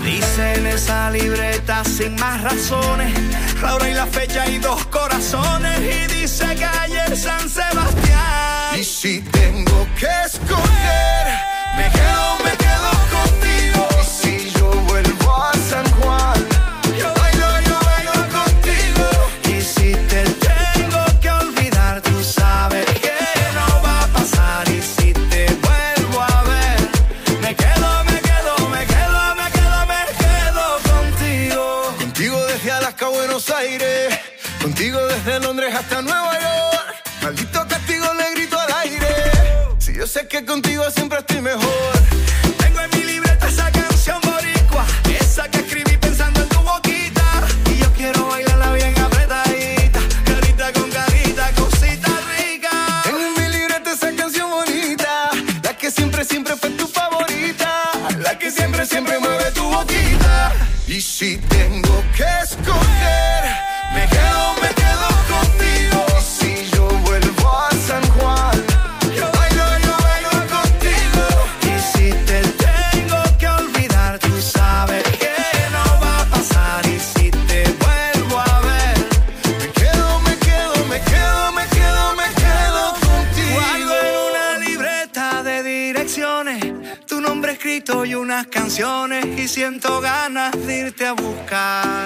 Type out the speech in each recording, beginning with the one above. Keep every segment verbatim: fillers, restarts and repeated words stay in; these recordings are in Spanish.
Dice en esa libreta sin más razones, la hora y la fecha y dos corazones. Y dice calle San Sebastián. Y si tengo que escoger, me quedo, me quedo contigo. Y si yo vuelvo a San Juan, yo bailo, yo bailo contigo. Y si te tengo que olvidar, tú sabes que no va a pasar. Y si te vuelvo a ver, me quedo, me quedo, me quedo, me quedo, me quedo contigo. Contigo desde Alaska a Buenos Aires, contigo desde Londres hasta Nueva York. Maldito castigo le grito al aire, si yo sé que contigo siempre estoy mejor. Tengo en mi libreta esa canción boricua, esa que escribí pensando en tu boquita. Y yo quiero bailarla bien apretadita, carita con carita, cosita rica. Tengo en mi libreta esa canción bonita, la que siempre, siempre fue tu favorita, la que siempre, siempre mueve tu boquita. Y si tengo que escoger, me quedo, me quedo contigo. Y si yo vuelvo a San Juan, yo bailo, yo bailo contigo. Y si te tengo que olvidar, tú sabes que no va a pasar. Y si te vuelvo a ver, me quedo, me quedo, me quedo, me quedo, me quedo contigo. Guardo en una libreta de direcciones tu nombre escrito y unas canciones, y siento ganas de irte a buscar.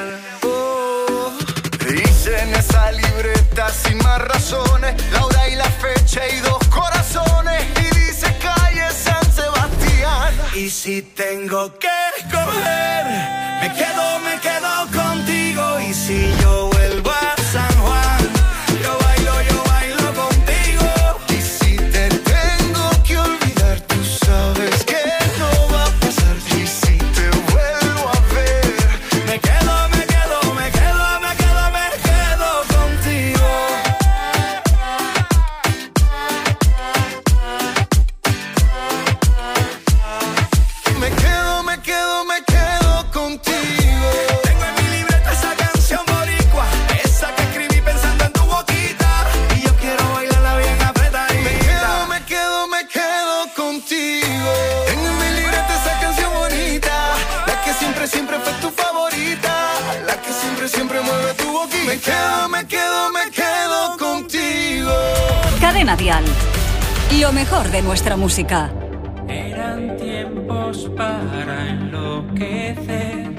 Oh, dice en esa libreta sin más razones, la hora y la fecha y dos corazones. Y dice calle San Sebastián. Y si tengo que escoger, me quedo, me quedo contigo. Y si yo vuelvo a San Juan, yo bailo, yo bailo contigo. Y si te tengo que olvidar, tú sabes que no va a pasar. Y si te vuelvo a ver, me quedo, me quedo, me quedo, me quedo, me quedo contigo. me quedo, me quedo, me quedo contigo. Tengo en mi libreta esa canción boricua, esa que escribí pensando en tu boquita. Y yo quiero bailarla bien apretadita. Me quedo, me quedo, me quedo contigo. Tengo en mi libreta esa canción bonita, la que siempre, siempre fue tu favorita, la que siempre, siempre mueve tu boquita. Me quedo, me quedo, me quedo contigo. Cadena Dial, lo mejor de nuestra música. Eran tiempos para enloquecer,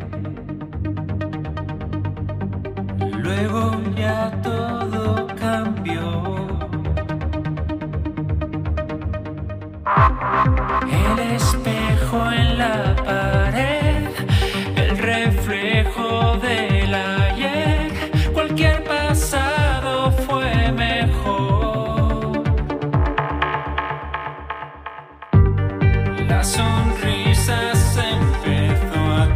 luego ya todo cambió. El espejo en la pared, el reflejo del ayer, cualquier pasado fue mejor. La sonrisa se empezó a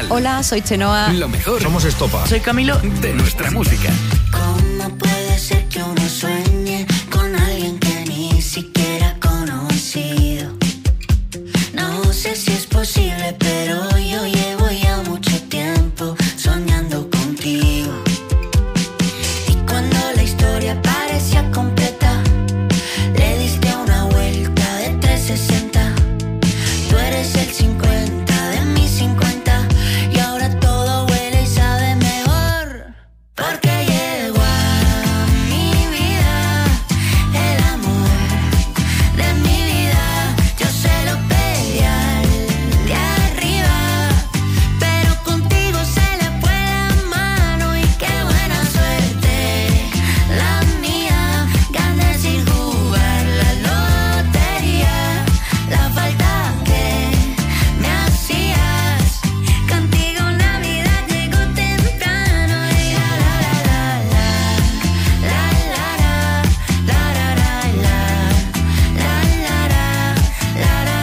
Hola, soy Chenoa. Lo mejor. Somos Estopa. Soy Camilo de nuestra música. ¿Cómo puede ser que uno sueñe con alguien que ni siquiera ha conocido? No sé si es posible, pero yo llevo ya mucho tiempo soñando contigo. Y cuando la historia parecía completa, le diste una vuelta de trescientos sesenta. Tú eres el cincuenta de mis cincuenta y ahora todo huele y sabe mejor. Porque llegó a mi vida el amor de mi vida. Yo se lo pedí al de arriba, pero contigo se le fue la mano y qué buena suerte la mía. Gané sin jugar la lotería, la falta que me hacías. Contigo Navidad llegó temprano y la la la la la la la la la la la la la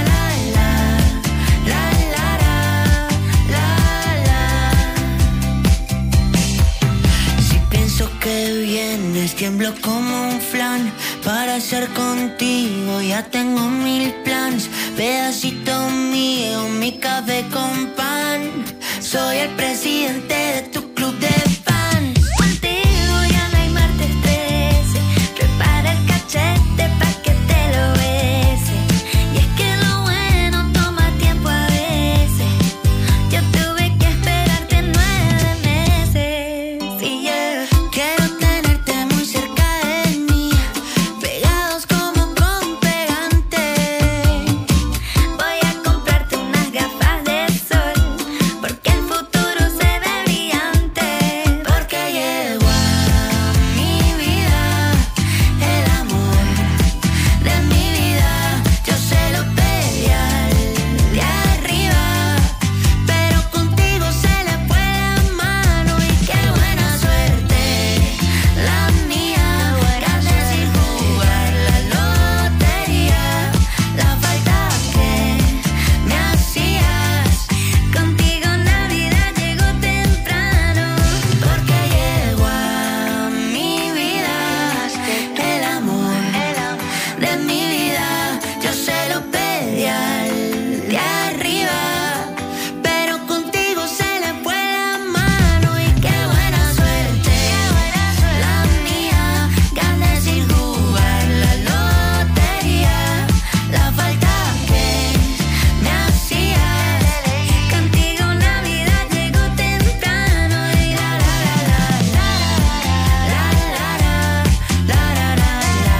la. Si pienso que vienes tiemblo como un flan. Para ser contigo ya tengo mil planes. Pedacito mío, mi café con pan. Soy el presidente de tu club de fans. Contigo ya no hay martes trece. Prepara el cachete pa' que te lo bese. Y es que lo bueno toma tiempo a veces. Yo tuve que esperarte nueve meses. Y yo quiero tenerte muy cerca de mí, pegados como con pegante. Voy a comprarte unas gafas de sol, porque el futuro se ve brillante. Porque llegó a mi vida el amor de mi vida. Yo se lo pedí al de arriba, pero contigo se le fue la mano y qué buena suerte la mía. Gané sin jugar la lotería, la falta que me hacías. Contigo Navidad llegó temprano, porque llegó a mi vida el amor de mi vida. Yo se lo pedí al de arriba, pero contigo se le fue la mano y qué buena suerte la mía. Gané sin jugar la lotería, la falta que me hacías. Contigo Navidad llegó temprano y la la la la la la la la la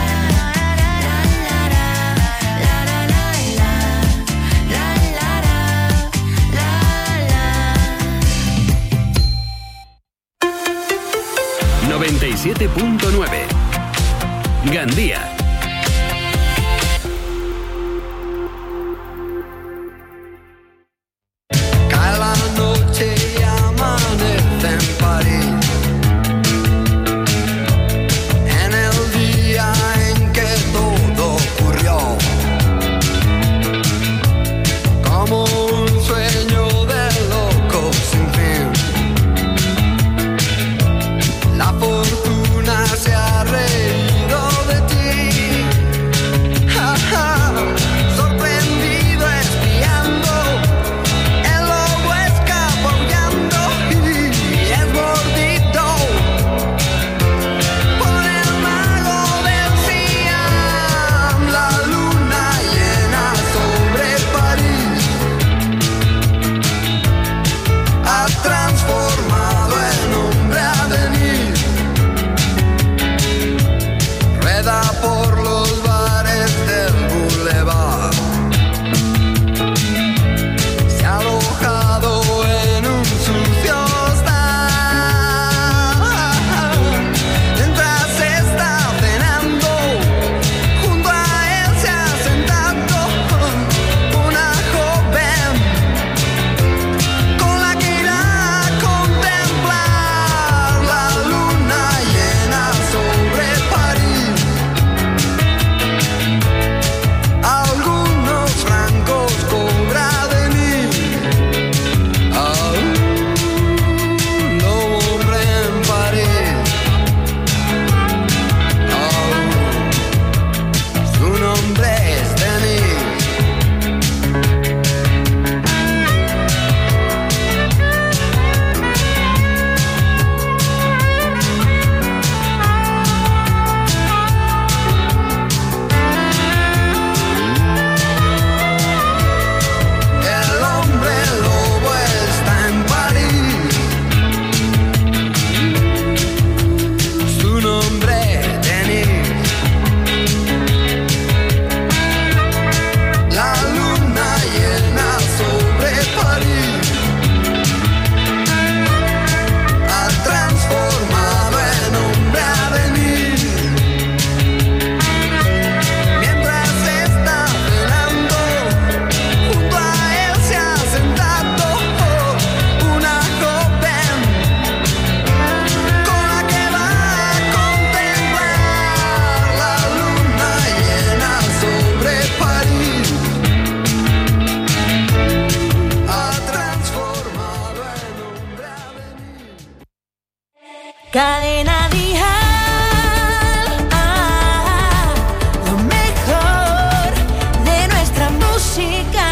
noventa y siete punto nueve Gandía. Cae la noche y amanece en París. En el día en que todo ocurrió, como un sueño de loco sin fin. La fortuna se ha reído de ti. Cadena Dial, ah, lo mejor de nuestra música.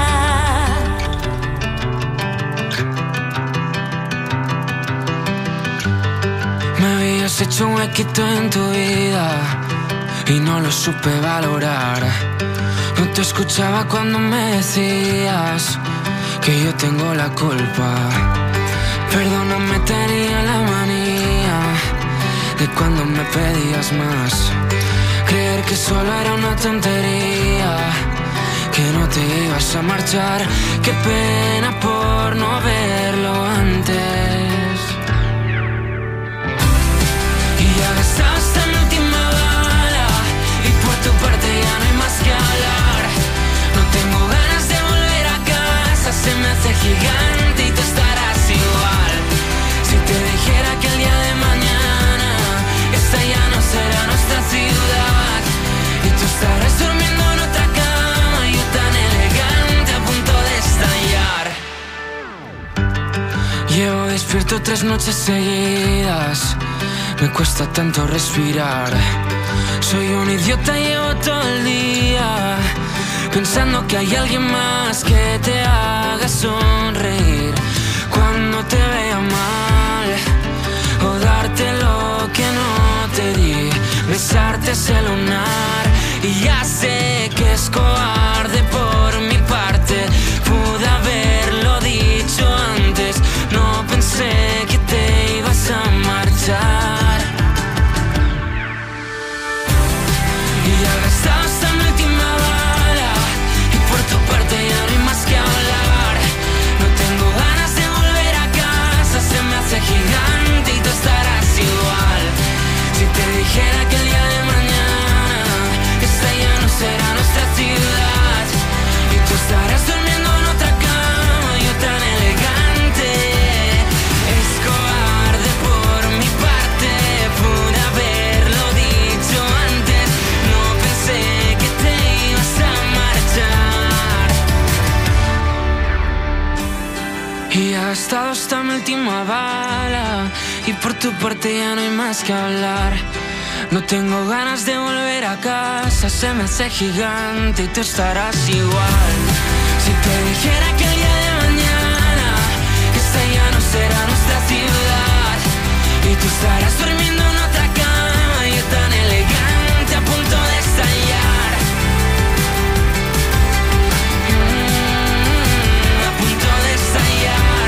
Me habías hecho un huequito en tu vida y no lo supe valorar. No te escuchaba cuando me decías que yo tengo la culpa. Perdóname, tenía la manía de cuando me pedías más. Creer que solo era una tontería, que no te ibas a marchar. Qué pena por no verlo antes. Y ya gastaste mi última bala y por tu parte ya no hay más que hablar. No tengo ganas de volver a casa, se me hace gigante y tú estarás igual. Si te dijera que el día de mañana esta ya no será nuestra ciudad y tú estarás durmiendo en otra cama, yo tan elegante a punto de estallar. Llevo despierto tres noches seguidas, me cuesta tanto respirar. Soy un idiota, llevo todo el día pensando que hay alguien más que te haga sonreír cuando te vea mal, o darte lo que no te di, besarte ese lunar. Y ya sé que es cobarde por mi parte, pude haberlo dicho antes, no pensé que te ibas a marchar. Y ya gastaste mi última bala y por tu parte ya no hay más que hablar. No tengo ganas de volver a casa, se me hace gigante y tú estarás igual. Si te dijera que el día de mañana esta ya no será nuestra ciudad y tú estarás durmiendo en otra cama, yo tan elegante. Es cobarde por mi parte, pude haberlo dicho antes, no pensé que te ibas a marchar. Y ha estado hasta mi última bala y por tu parte ya no hay más que hablar. No tengo ganas de volver a casa, se me hace gigante y tú estarás igual. Si te dijera que el día de mañana esta ya no será nuestra ciudad y tú estarás durmiendo en otra cama, yo tan elegante a punto de estallar. Mm, a punto de estallar.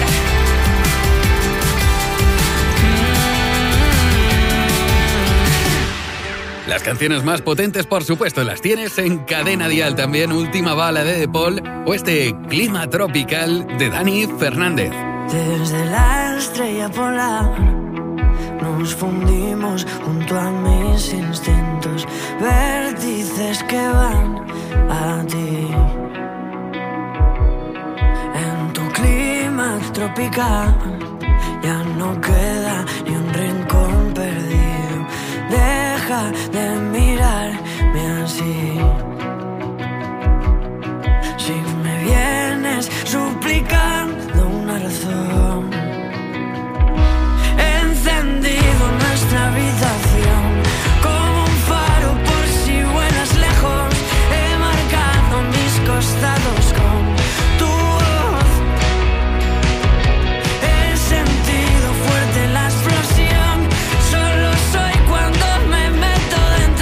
Las canciones más potentes, por supuesto, las tienes en Cadena Dial. También Última Bala de De Paul o este Clima Tropical de Dani Fernández. Desde la estrella polar nos fundimos junto a mis instintos, vértices que van a ti. En tu clima tropical ya no queda ni un rincón perdido. Deja de mirarme así. Si me vienes suplicando una razón, he encendido nuestra habitación como un faro por si vuelas lejos. He marcado mis costados con tu voz. He sentido fuerte la explosión. Solo soy cuando me meto dentro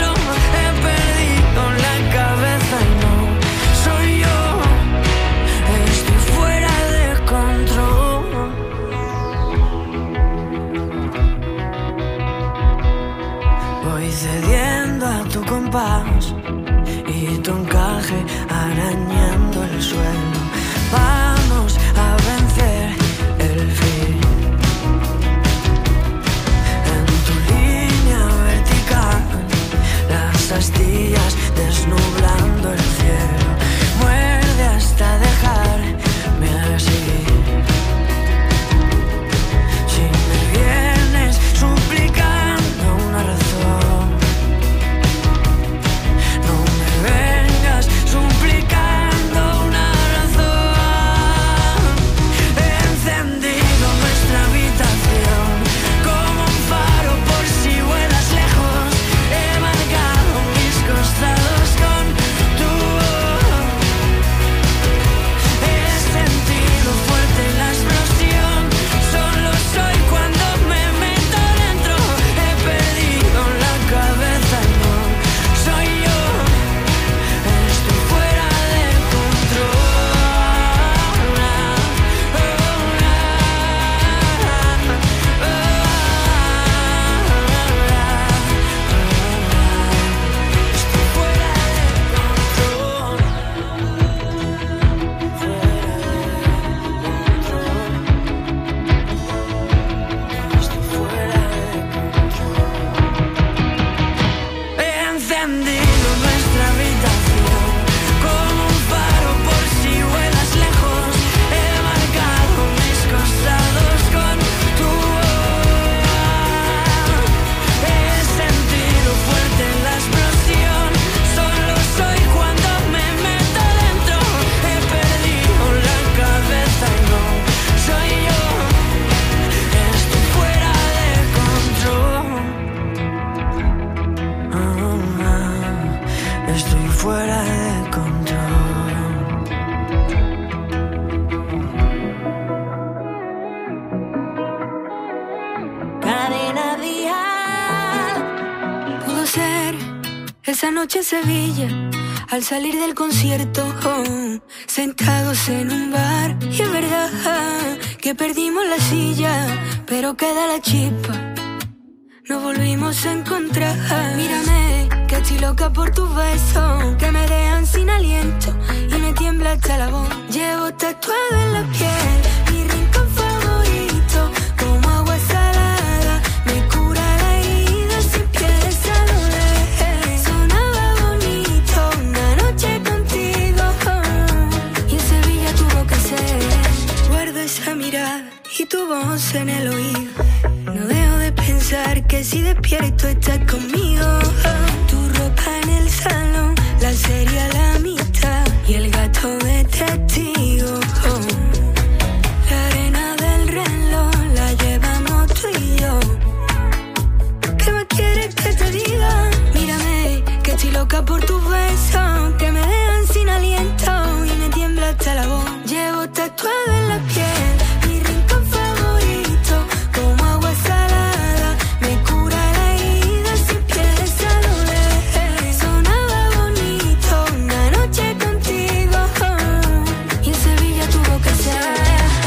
Esa noche en Sevilla, al salir del concierto, oh, sentados en un bar, y es verdad que perdimos la silla, pero queda la chispa, nos volvimos a encontrar. Mírame, que estoy loca por tus besos, que me dejan sin aliento y me tiembla hasta la voz. Llevo tatuado en la piel mi rincón favorito, como agua salada, me cura la herida si empieza a doler. Sonaba bonito una noche contigo, oh, y en Sevilla tuvo que ser. Guardo esa mirada y tu voz en el oído. No dejo de pensar que si despierto estás conmigo, oh. Tu ropa en el salón, la serie a la mitad y el gato de testigo, oh. La arena del reloj la llevamos tú y yo. ¿Qué más quieres que te diga? Mírame, que estoy loca por tus besos, que me dejan sin aliento y me tiembla hasta la voz. Llevo tatuado en la piel mi rincón favorito, como agua salada, me cura la herida si empieza a doler. Sonaba bonito una noche contigo, oh, y en Sevilla tuvo que ser.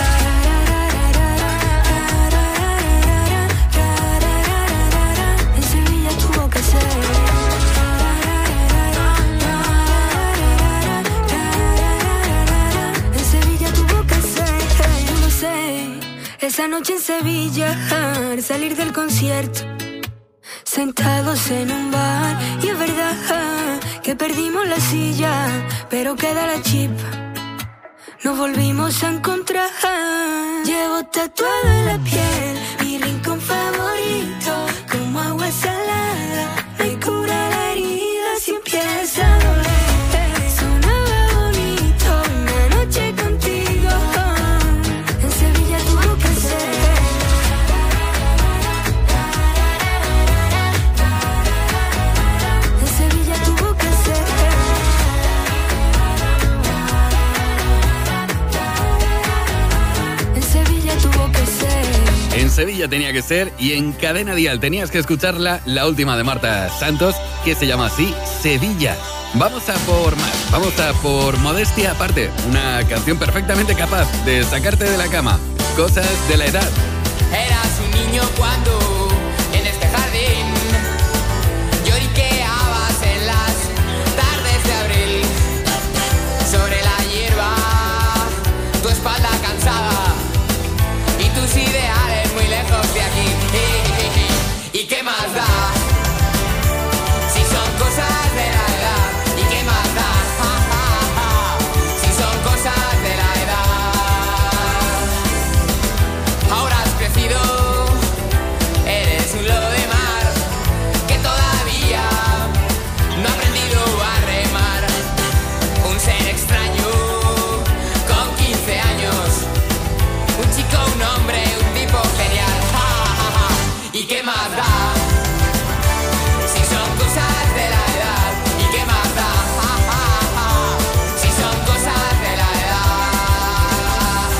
En Sevilla tuvo que ser. En Sevilla tuvo que ser. Yo lo sé. Esa noche en Sevilla, al salir del concierto, sentados en un bar, y es verdad que perdimos la silla, pero queda la chispa, nos volvimos a encontrar. Llevo tatuado en la piel mi rincón favorito, como agua salada, me cura la herida si empieza a doler. Sonaba bonito una noche contigo, oh, en Sevilla tuvo que ser. En Sevilla tuvo que ser. En Sevilla tuvo que ser. En Sevilla tenía que ser, y en Cadena Dial tenías que escucharla, la última de Marta Santos, que se llama así, Sevilla. Vamos a por más, vamos a por Modestia Aparte, una canción perfectamente capaz de sacarte de la cama. Cosas de la edad. Eras un niño cuando en este jardín lloriqueabas en las tardes de abril. Sobre la hierba, tu espalda cansada y tus ideales muy lejos de aquí. ¿Y qué más da? Si son cosas de la edad. ¿Y qué más da? Si son cosas de la edad. Ahora has crecido, eres un lobo de mar que todavía no ha aprendido a remar. Un ser extraño con quince años, un chico, un hombre, un tipo genial. ¿Y qué más da? Si son cosas de la edad. ¿Y qué más da? Si son cosas de la edad.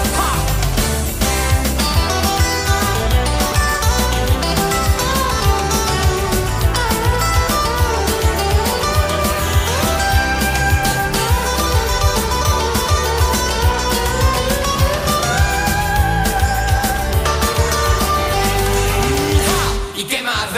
¿Y qué más da?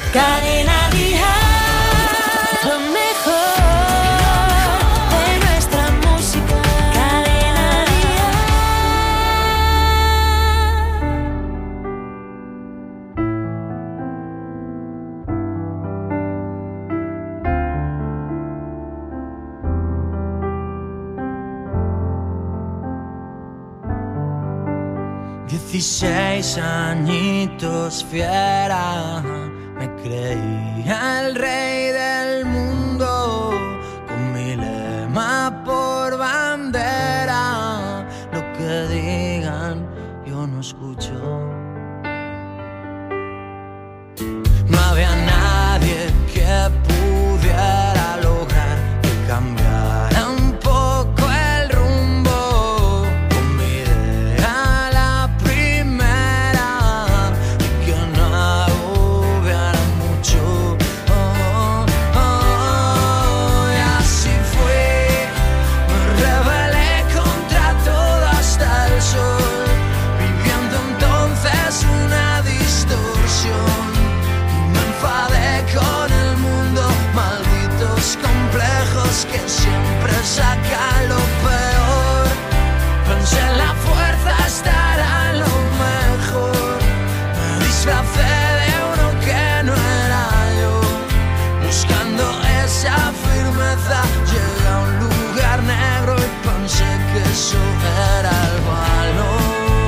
Cadena Dial, lo mejor de nuestra música. Cadena Dieciséis añitos fiera, me creía el rey del mundo, con mi lema por bandera. Lo que digan yo no escucho. No había nadie que pudiera lograr que cambiara un poco el rumbo. Con mi idea la primera y que no hubiera mucho. Oh, oh, oh, y así fue, me rebelé contra todo hasta el sol, viviendo entonces una distorsión. Con el mundo, malditos complejos que siempre sacan lo peor. Pensé en la fuerza, estará lo mejor. Me disfracé de uno que no era yo, buscando esa firmeza. Llegué a un lugar negro y pensé que eso era el valor.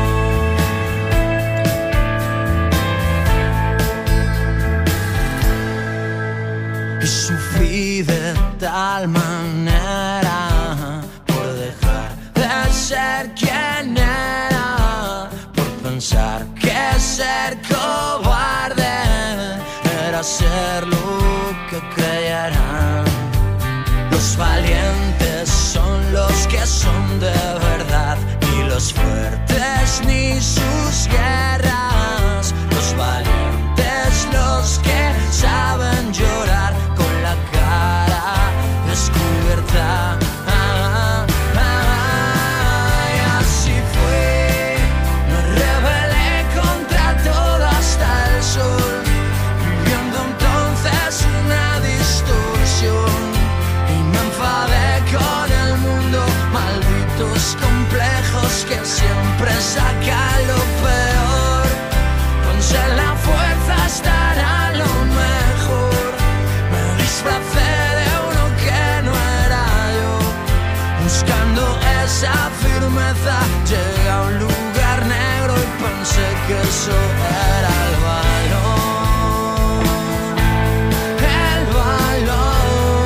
Y sufrí de tal manera por dejar de ser quien era, por pensar que ser cobarde era ser lo que creyeran. Los valientes son los que son de verdad, ni los fuertes ni sus guerras. Los valientes los que saben llorar con la cara descubierta. Ah, ah, ah, y así fue, me rebelé contra todo hasta el sol, viviendo entonces una distorsión. Y me enfadé con el mundo, malditos complejos que siempre sacan lo peor. Pensé en la fuerza, estará lo mejor. Me disfracé de uno que no era yo, buscando esa firmeza. Llegué a un lugar negro y pensé que eso era el valor. El valor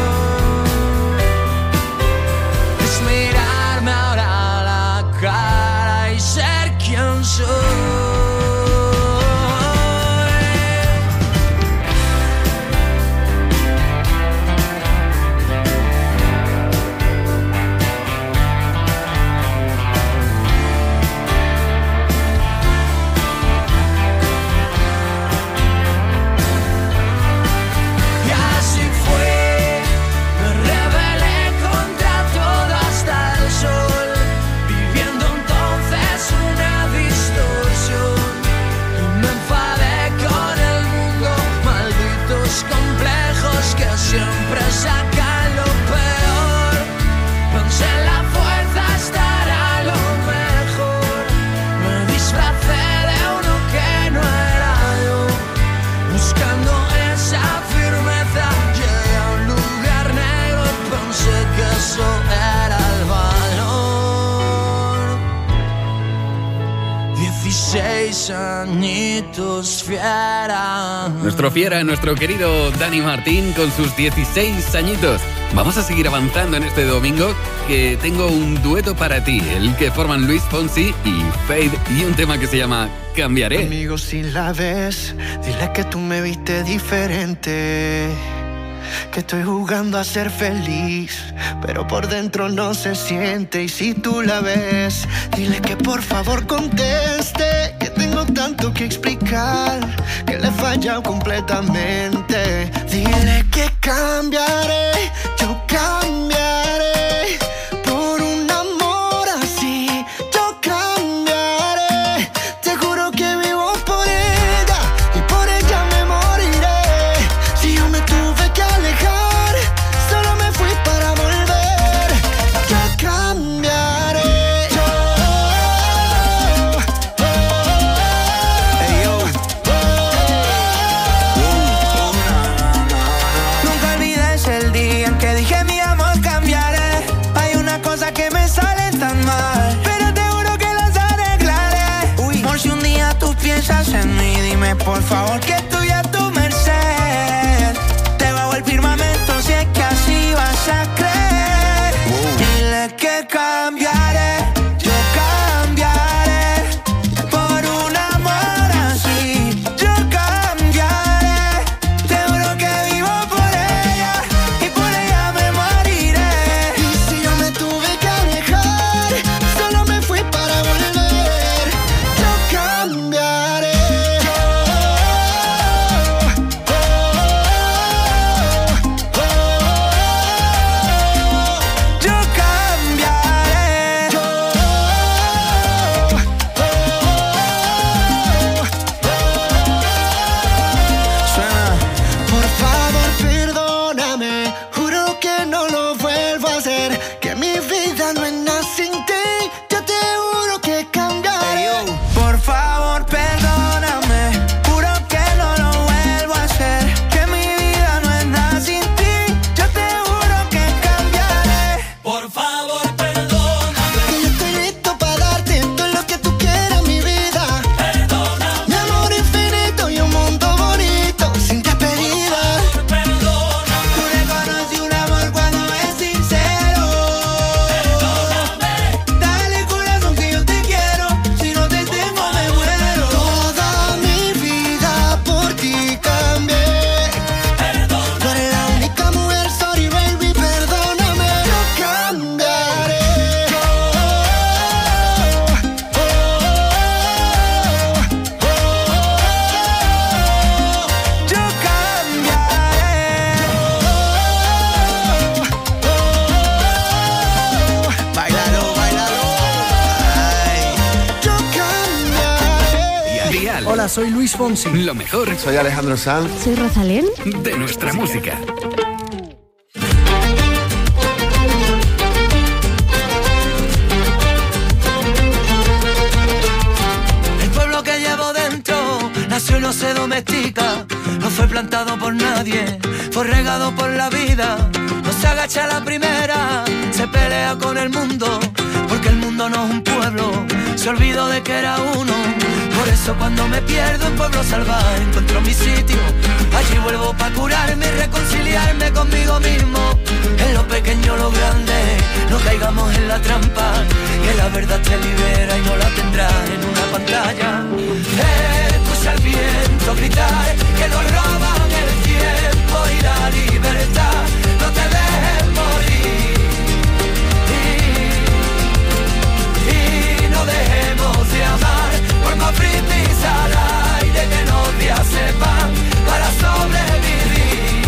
es mirarme ahora a la cara y ser quien soy. Siempre sacan lo peor. Pensé en la fuerza, estará lo mejor. Me disfracé de uno que no era yo, buscando esa firmeza. Llegué a un lugar negro y pensé que eso era el valor. Dieciséis añitos fiera. Nuestro fiera, nuestro querido Dani Martín, con sus dieciséis añitos. Vamos a seguir avanzando en este domingo, que tengo un dueto para ti, el que forman Luis Fonsi y Fade, y un tema que se llama Cambiaré. Amigo, si la ves, dile que tú me viste diferente, que estoy jugando a ser feliz, pero por dentro no se siente. Y si tú la ves, dile que por favor conteste, que tengo tanto que explicar, que le he fallado completamente. Dile que cambiaré, yo cambiaré por un amor así. Yo cambiaré, te juro que vivo por ella y por ella me moriré. Dime por favor que estoy a tu merced. Te bajo el firmamento si es que así vas a creer. Wow. Dile que cambiaré, yo cambiaré por un amor así. Yo cambiaré, te juro que vivo por ella y por ella me moriré. Y si yo me tuve que alejar, solo me fui para volver. Yo cambiaré. Hola, soy Luis Fonsi. Lo mejor. Soy Alejandro Sanz. Soy Rosalén. De nuestra música. El pueblo que llevo dentro nació y no se domestica. No fue plantado por nadie, fue regado por la vida. No se agacha a la primera, se pelea con el mundo. Porque el mundo no es un pueblo, se olvidó de que era uno. Por eso cuando me pierdo en pueblo salvaje encuentro mi sitio. Allí vuelvo pa' curarme y reconciliarme conmigo mismo. En lo pequeño lo grande, no caigamos en la trampa. Que la verdad te libera y no la tendrás en una pantalla. Escucha el viento gritar que nos roban el tiempo y la libertad. No te dejes morir y, y no dejemos de amar. Por más brindis al aire que los días sepan para sobrevivir.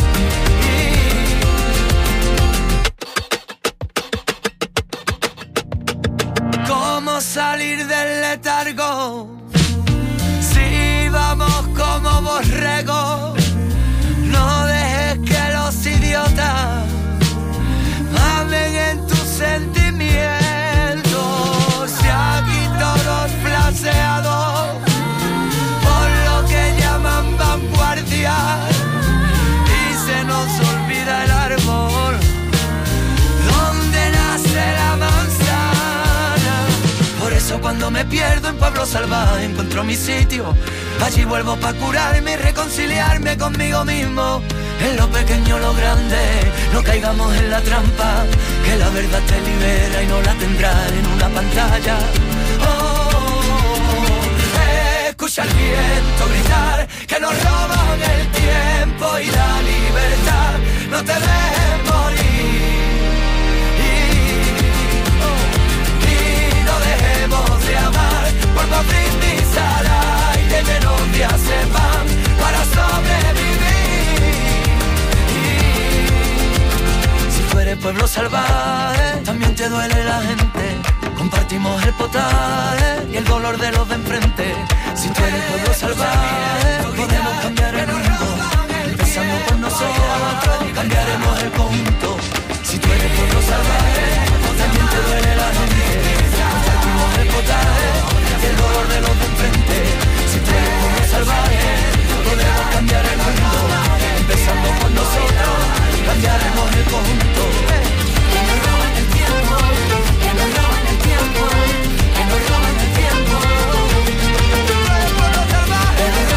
¿Cómo salir del letargo? Si vamos como borregos, no dejes que los idiotas hablen en tus sentimientos. Si aquí todos flaseados por lo que llaman vanguardia y se nos olvida el árbol donde nace la manzana. Por eso cuando me pierdo en pueblo salvaje encuentro mi sitio. Allí vuelvo pa' curarme y reconciliarme conmigo mismo. En lo pequeño lo grande, no caigamos en la trampa. Que la verdad te libera y no la tendrás en una pantalla. Oh, escucha el viento gritar que nos roban el tiempo y la libertad. No te dejes morir y, oh, y no dejemos de amar. Por más brindis al aire que los días se van para sobrevivir. Tú eres pueblo salvaje, también te duele la gente. Compartimos el potaje y el dolor de los de enfrente. Si tú eres pueblo salvaje, podemos cambiar el mundo. Empezando por nosotros, cambiaremos el conjunto. Si tú eres pueblo salvaje, también te duele la gente. Compartimos el potaje y el dolor de los de enfrente. Si tú eres pueblo salvaje, podemos cambiar el mundo. Empezando por nosotros, cambiaremos el conjunto. Que nos roban el tiempo, que nos roban el tiempo, que nos roban el tiempo. Que nos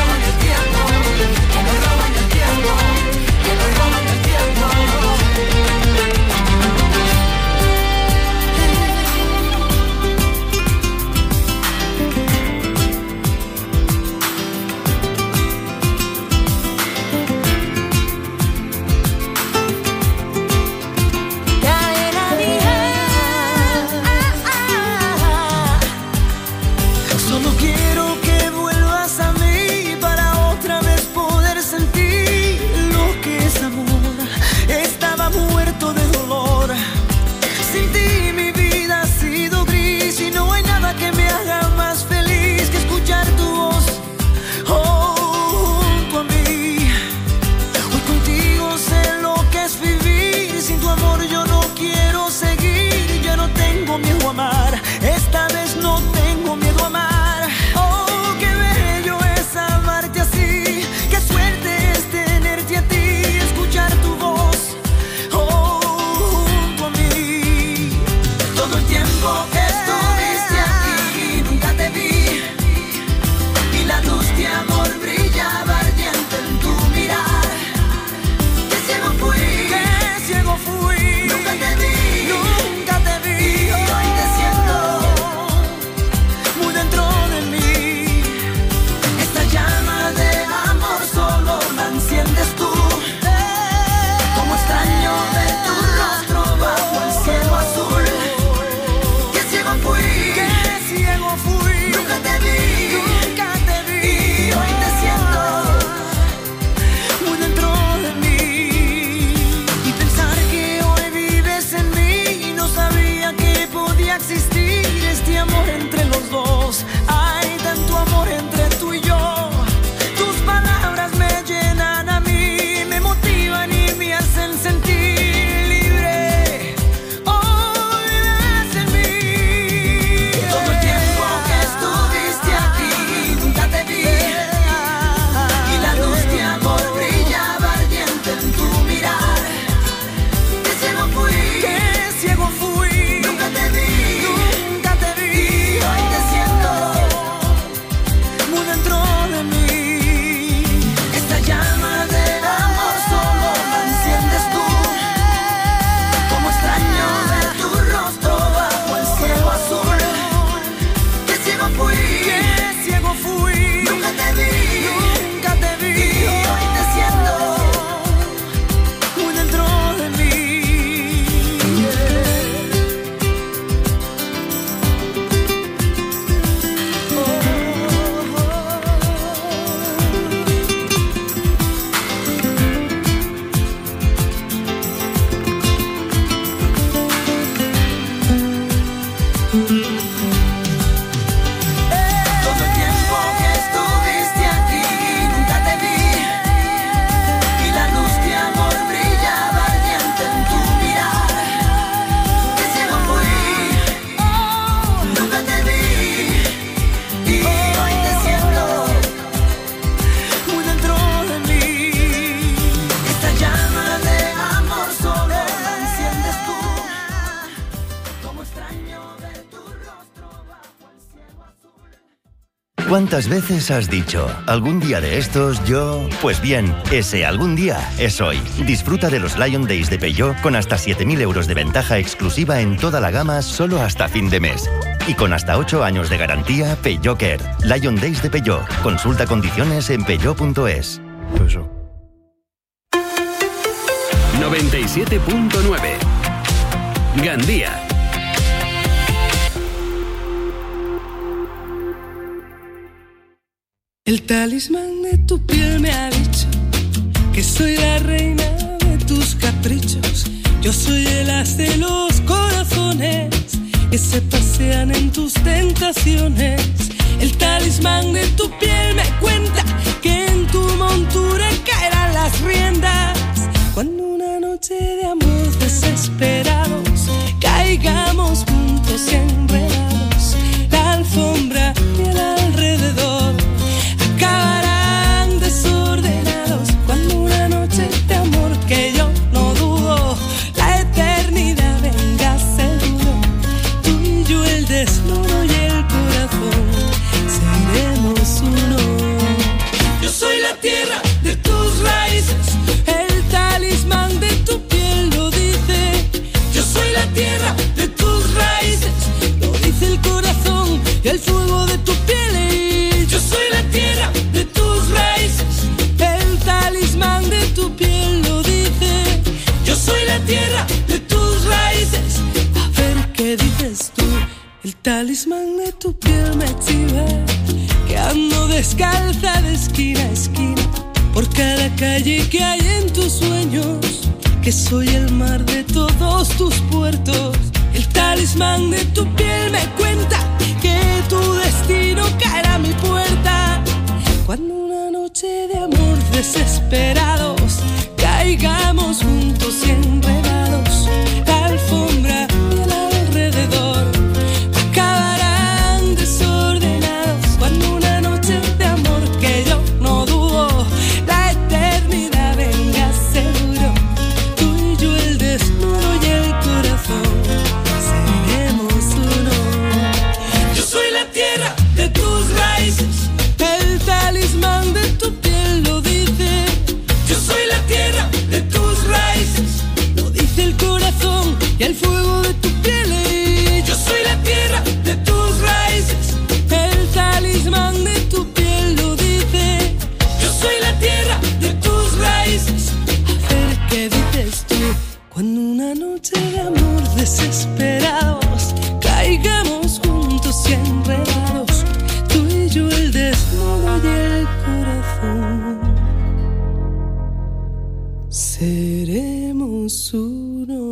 ¿Cuántas veces has dicho, algún día de estos yo...? Pues bien, ese algún día es hoy. Disfruta de los Lion Days de Peugeot con hasta siete mil euros de ventaja exclusiva en toda la gama solo hasta fin de mes. Y con hasta ocho años de garantía, Peugeot Care. Lion Days de Peugeot. Consulta condiciones en peugeot punto es. Peugeot. noventa y siete punto nueve Gandía. El talismán de tu piel me ha dicho que soy la reina de tus caprichos. Yo soy el as de los corazones que se pasean en tus tentaciones. El talismán de tu piel me cuenta que en tu montura caerán las riendas. Cuando una noche de amor desesperados caigamos juntos y enredados, la alfombra y el alrededor acabarán desordenados. Cuando una noche de amor que yo no dudo, la eternidad venga seguro, tú y yo el desnudo y el corazón seremos uno. Yo soy la tierra de tus raíces, el talismán de tu piel lo dice. Yo soy la tierra de tus raíces, lo dice el corazón y el fuego de tu piel. Yo soy la tierra de tus raíces, el talismán de tu piel lo dice. Yo soy la tierra de tus raíces. A ver qué dices tú. El talismán de tu piel me chiva, que ando descalza de esquina a esquina por cada calle que hay en tus sueños, que soy el mar de todos tus puertos. El talismán de tu piel me cuenta que tu destino caerá a mi puerta. Cuando una noche de amor desesperados caigamos juntos y enredados, la alfombra y el alrededor acabarán desordenados. Cuando una noche de amor que yo no dudo, la eternidad venga seguro, tú y yo el desnudo y el corazón seremos uno. Yo soy la tierra de tus raíces, el talismán de tu piel lo dice. Yo soy la tierra de tus raíces, lo dice el corazón y el fuego de tu piel. Yo soy la tierra de tus raíces, el talismán de tu piel lo dice. Yo soy la tierra de tus raíces. A ver qué dices tú. Cuando una noche de amor desesperados caigamos juntos y enredados, tú y yo el desnudo y el corazón seremos uno.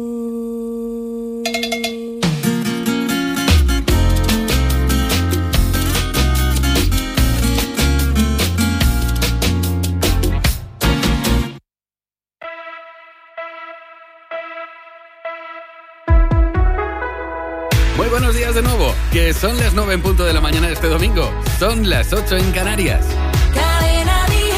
Muy buenos días de nuevo, que son las nueve en punto de la mañana de este domingo. Son las ocho en Canarias. Cadena Dial,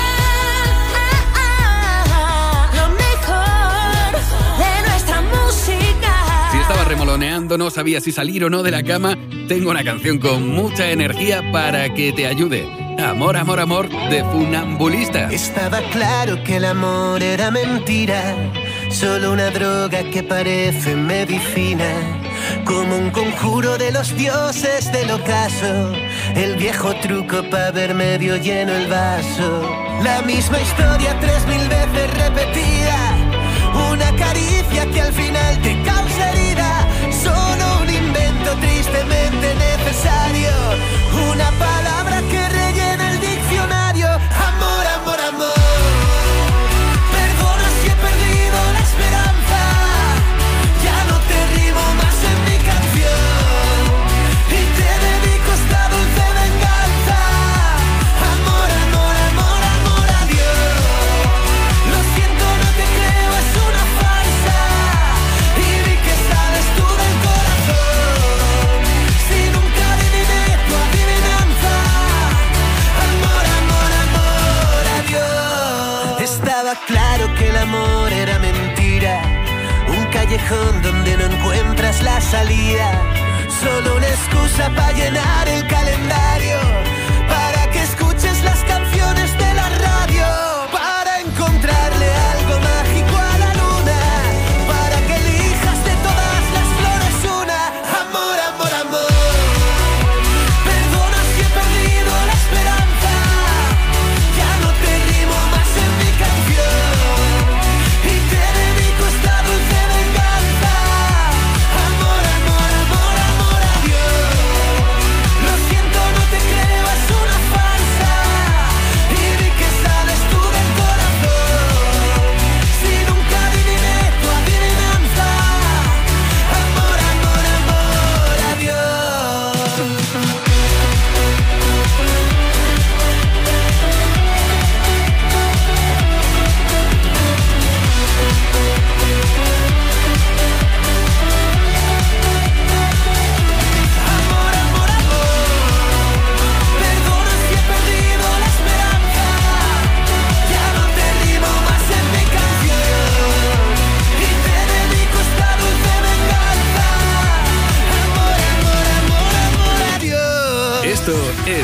lo mejor de nuestra música. Si estaba remoloneando, no sabía si salir o no de la cama, tengo una canción con mucha energía para que te ayude. Amor, amor, amor, de Funambulista. Estaba claro que el amor era mentira, solo una droga que parece medicina, como un conjuro de los dioses del ocaso, el viejo truco para ver medio lleno el vaso. La misma historia tres mil veces repetida, una caricia que al final te causa herida, solo un invento tristemente necesario, una palabra que rellena el diccionario. Amor, amor, amor. Perdona si he perdido la esperanza, ya no te rimo más en mi canción y te dedico esta dulce venganza. Amor, amor, amor, amor a Dios. Lo siento, no te creo, es una farsa y vi que sabes tú del corazón. Si nunca adiviné tu adivinanza. Amor, amor, amor a Dios. Estaba claro que el amor era mentira, un callejón donde no encuentras la salida, solo una excusa para llenar el calendario.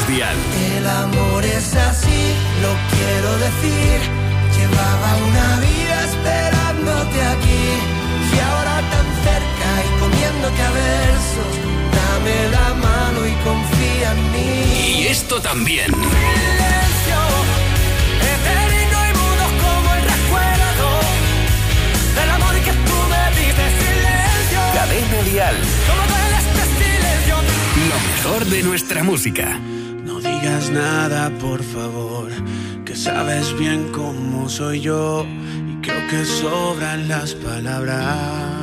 es Dial. El amor es así, lo quiero decir. Llevaba una vida esperándote aquí y ahora tan cerca y comiéndote a versos. Dame la mano y confía en mí. Y esto también. Silencio, eterno y mudo como el recuerdo del amor que tú me diste. Silencio, Cadena Dial. como duele este silencio. Lo mejor de nuestra música. No digas nada, por favor, que sabes bien cómo soy yo y creo que sobran las palabras.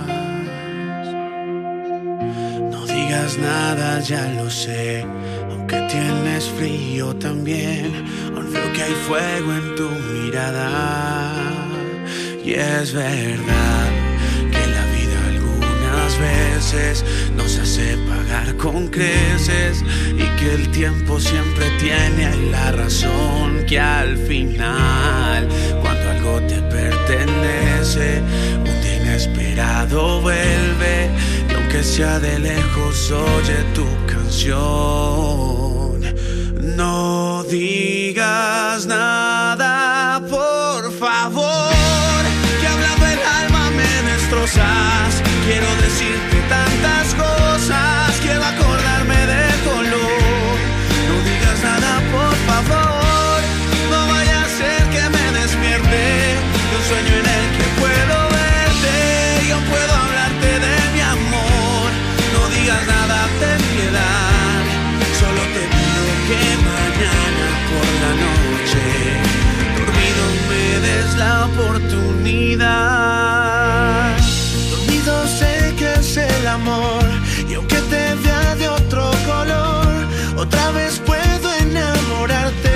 No digas nada, ya lo sé, aunque tienes frío también, aún veo que hay fuego en tu mirada. Y es verdad que la vida algunas veces nos hace pagar con creces y que el tiempo siempre tiene la razón, que al final cuando algo te pertenece un día inesperado vuelve y aunque sea de lejos oye tu canción. No digas nada, por favor, que hablando el alma me destrozas. Quiero decirte tantas cosas, quiero acordarme de color. No digas nada, por favor, no vaya a ser que me despierte de un sueño en el que puedo verte. Yo puedo hablarte de mi amor. No digas nada, ten piedad. Solo te pido que mañana por la noche, dormido, me des la oportunidad. Dormido sé que es el amor y aunque te vea de otro color, otra vez puedo enamorarte.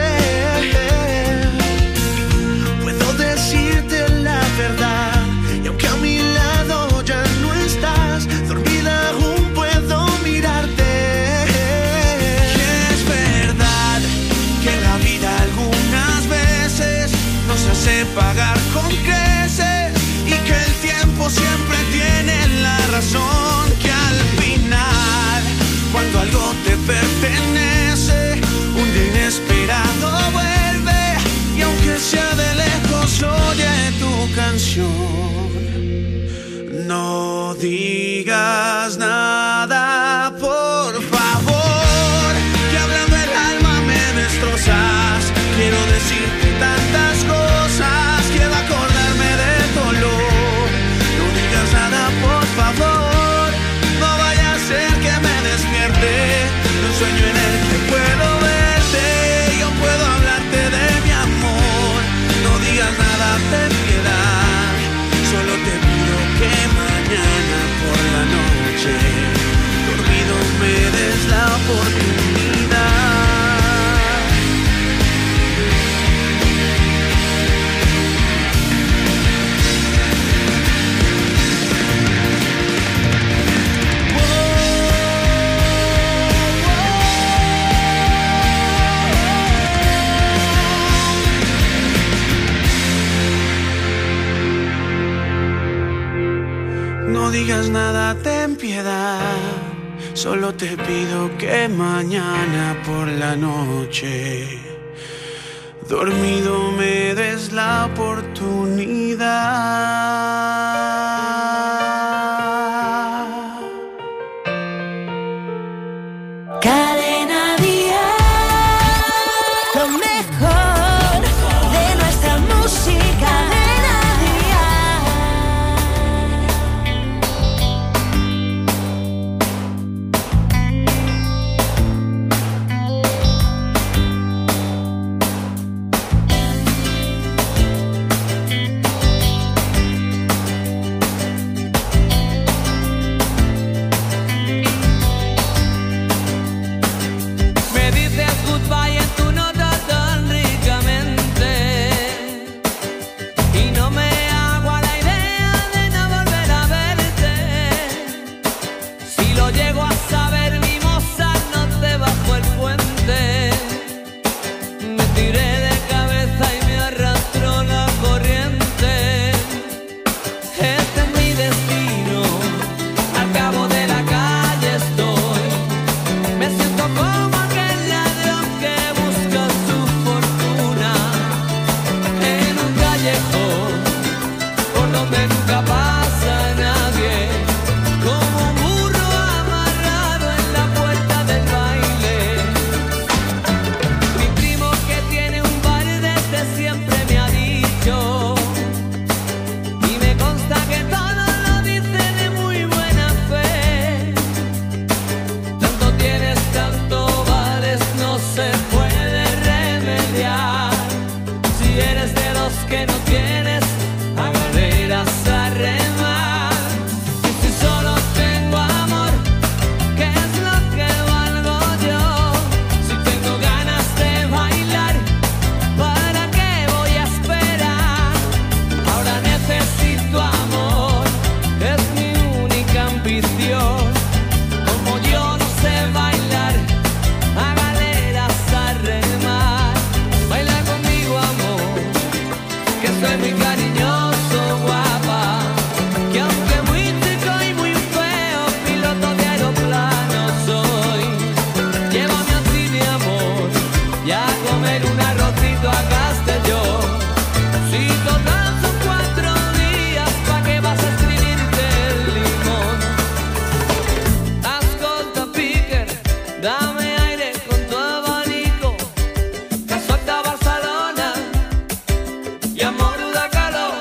Puedo decirte la verdad y aunque a mi lado ya no estás, dormida aún puedo mirarte. Y es verdad que la vida algunas veces nos hace pagar con creces y que el tiempo siempre tiene la razón, que al final cuando algo te pertenece un día inesperado vuelve y aunque sea de lejos oye tu canción. No digas nada, por favor, que hablando el alma me destrozas. Quiero decirte tantas cosas, quiero acordarme de color. No digas nada, por favor, no vaya a ser que me despierte de un sueño en el que puedo verte. Yo puedo hablarte de mi amor. No digas nada, ten piedad. Solo te pido que mañana por la noche, dormido, me des la oportunidad. No digas nada, ten piedad. Solo te pido que mañana por la noche, dormido, me des la oportunidad. Cadena Dial, lo mejor de nuestra música. Cadena en un arrocito a Castellón. Si total son cuatro días, ¿pa' qué vas a escribirte el limón? Ascolta, Piquer, dame aire con tu abanico, que suelta Barcelona y amor da calor.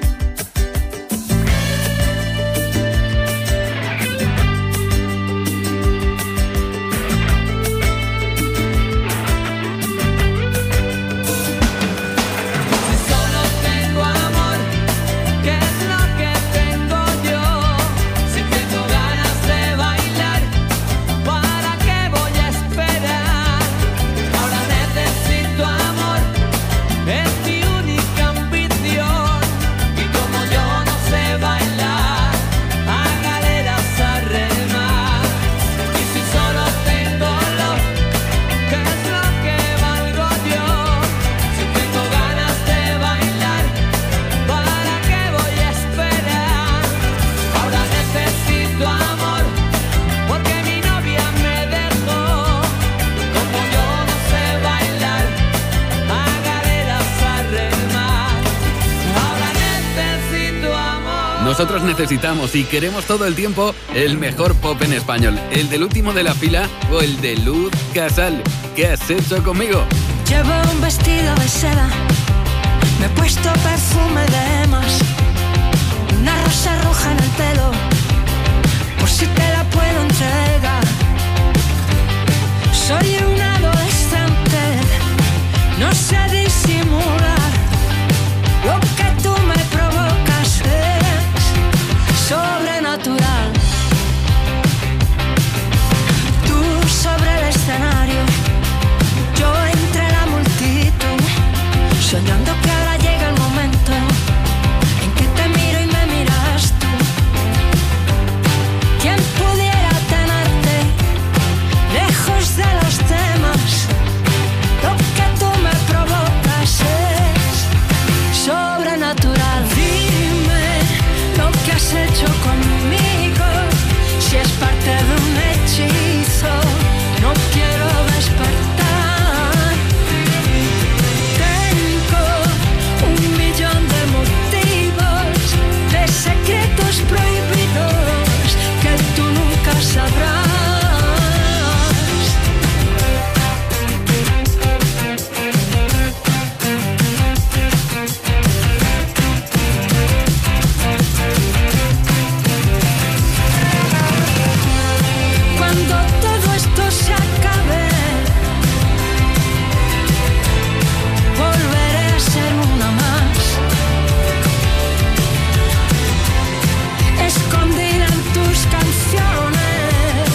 Nosotros necesitamos y queremos todo el tiempo el mejor pop en español. El del último de la fila o el de Luz Casal. ¿Qué has hecho conmigo? Llevo un vestido de seda, me he puesto perfume de más, una rosa roja en el pelo, por si te la puedo entregar. Soy un adolescente, no sé disimular, lo que tú me provocas es sobrenatural. Tú sobre el escenario, yo entre la multitud, soñando que ahora llega el momento en que te miro y me miras tú. ¿Quién pudiera tenerte lejos de los temas? Lo que tú me provocas es sobrenatural. Dime lo que has hecho conmigo, si es parte de un hechizo, no quiero despertar. Tengo un millón de motivos, de secretos prohibidos que tú nunca sabrás. Cuando todo esto se acabe, volveré a ser una más, escondida en tus canciones.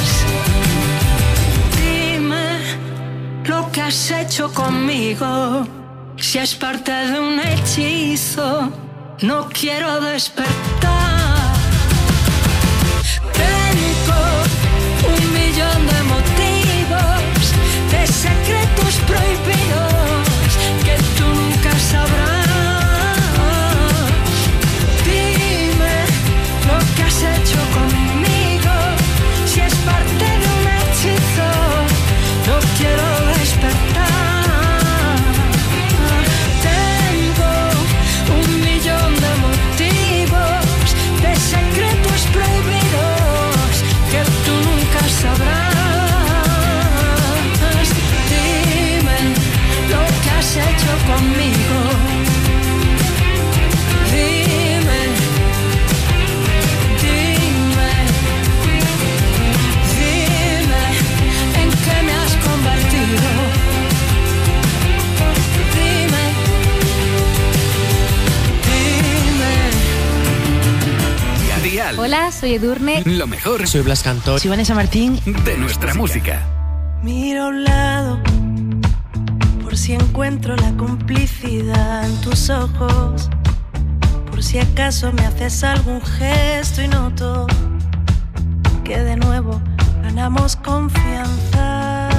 Dime lo que has hecho conmigo, si es parte de un hechizo, no quiero despertar. Tengo un millón de motivos, de secretos prohibidos que tú nunca sabrás. Dime lo que has hecho conmigo, si es parte de un hechizo, no quiero despertar. Tengo un millón de motivos, de secretos prohibidos que tú nunca sabrás. Dime lo que has hecho conmigo. Dime, dime, dime en qué me has convertido. Dime, dime. Dial. Hola, soy Edurne. Lo mejor Soy Blas Cantor. Soy Vanessa Martín. de nuestra música. Miro a un lado por si encuentro la complicidad en tus ojos, por si acaso me haces algún gesto y noto que de nuevo ganamos confianza.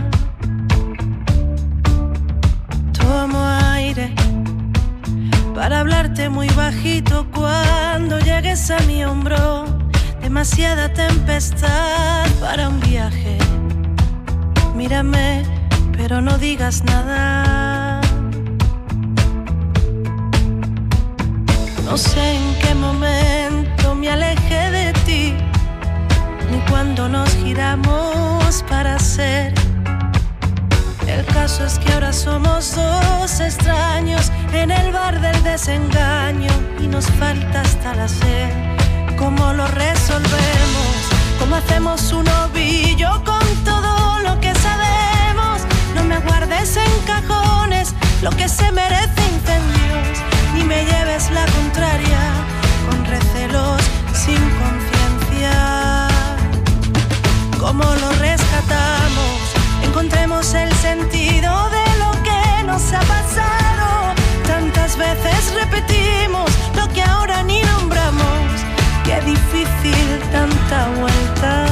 Tomo aire para hablarte muy bajito cuando llegues a mi hombro. Demasiada tempestad para un viaje. Mírame pero no digas nada. No sé en qué momento me alejé de ti, ni cuando nos giramos para ser. El caso es que ahora somos dos extraños en el bar del desengaño y nos falta hasta la sed. ¿Cómo lo resolvemos? ¿Cómo hacemos un ovillo con todo lo que sabemos? No me guardes en cajones lo que se merece incendios, ni me lleves la contraria con recelos sin conciencia. ¿Cómo lo rescatamos? Encontremos el sentido de lo que nos ha pasado. Tantas veces repetimos lo que ahora ni nombramos. Qué difícil tanta vuelta.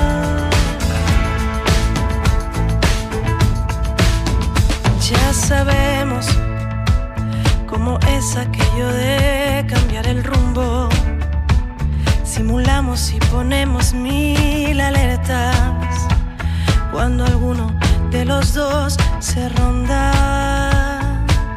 Ya sabemos cómo es aquello de cambiar el rumbo. Simulamos y ponemos mil alertas cuando alguno de los dos se ronda.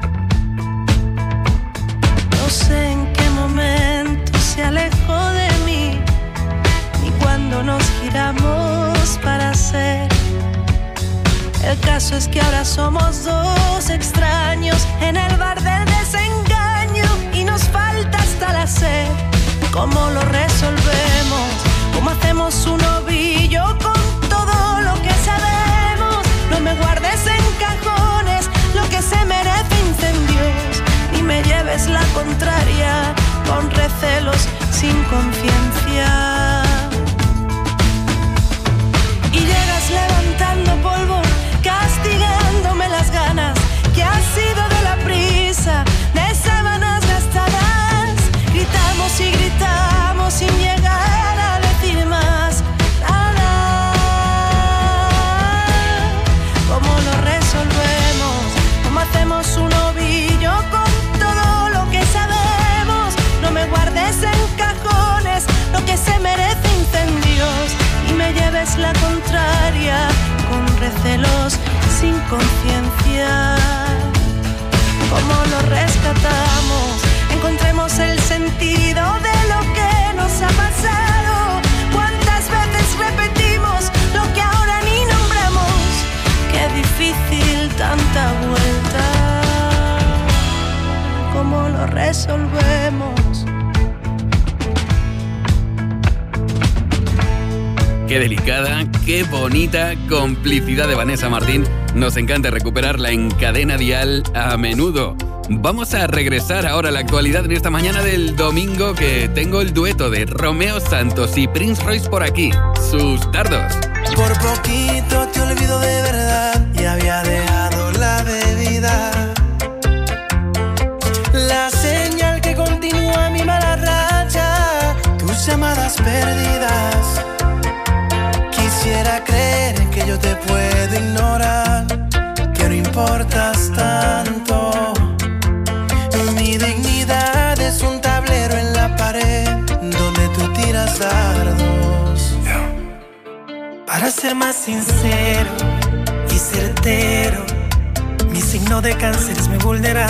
No sé en qué momento se alejó de mí, ni cuando nos giramos para ser. El caso es que ahora somos dos extraños en el bar del desengaño y nos falta hasta la sed. ¿Cómo lo resolvemos? ¿Cómo hacemos un ovillo con todo lo que sabemos? No me guardes en cajones lo que se merece incendios, ni me lleves la contraria con recelos sin conciencia. Y llegas levantando polvo, castigándome las ganas que ha sido de la prisa, de sábanas gastadas. Gritamos y gritamos sin llegar a decir más nada. ¿Cómo lo resolvemos? ¿Cómo hacemos un ovillo con todo lo que sabemos? No me guardes en cajones lo que se merece incendios, y me lleves la contraria con recelos sin conciencia. ¿Cómo lo rescatamos? Encontremos el sentido de lo que nos ha pasado. ¿Cuántas veces repetimos lo que ahora ni nombramos? Qué difícil tanta vuelta. ¿Cómo lo resolvemos? Qué delicada, qué bonita complicidad de Vanessa Martín. Nos encanta recuperarla en Cadena Dial a menudo. Vamos a regresar ahora a la actualidad en esta mañana del domingo, que tengo el dueto de Romeo Santos y Prince Royce por aquí. Sus tardos. Por poquito te olvido de verdad y había dejado la bebida. La señal que continúa mi mala racha, tus llamadas perdidas. Quisiera creer que yo te puedo ignorar, que no importas tanto. Mi dignidad es un tablero en la pared donde tú tiras dardos. Para ser más sincero y certero, mi signo de cáncer es muy vulnerable.